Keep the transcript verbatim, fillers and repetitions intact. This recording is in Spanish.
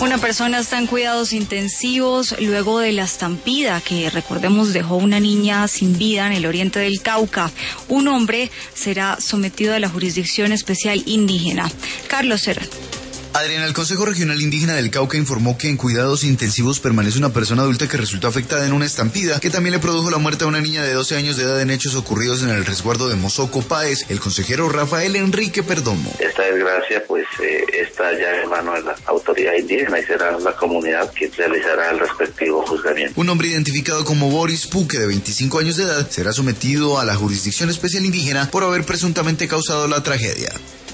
Una persona está en cuidados intensivos luego de la estampida que, recordemos, dejó una niña sin vida en el oriente del Cauca. Un hombre será sometido a la Jurisdicción Especial Indígena. Carlos Serrano. Adriana, el Consejo Regional Indígena del Cauca informó que en cuidados intensivos permanece una persona adulta que resultó afectada en una estampida que también le produjo la muerte a una niña de doce años de edad en hechos ocurridos en el resguardo de Mozoco Páez. El consejero Rafael Enrique Perdomo. Esta desgracia pues eh, está ya en manos de la autoridad indígena y será la comunidad que realizará el respectivo juzgamiento. Un hombre identificado como Boris Puque, de veinticinco años de edad, será sometido a la Jurisdicción Especial Indígena por haber presuntamente causado la tragedia.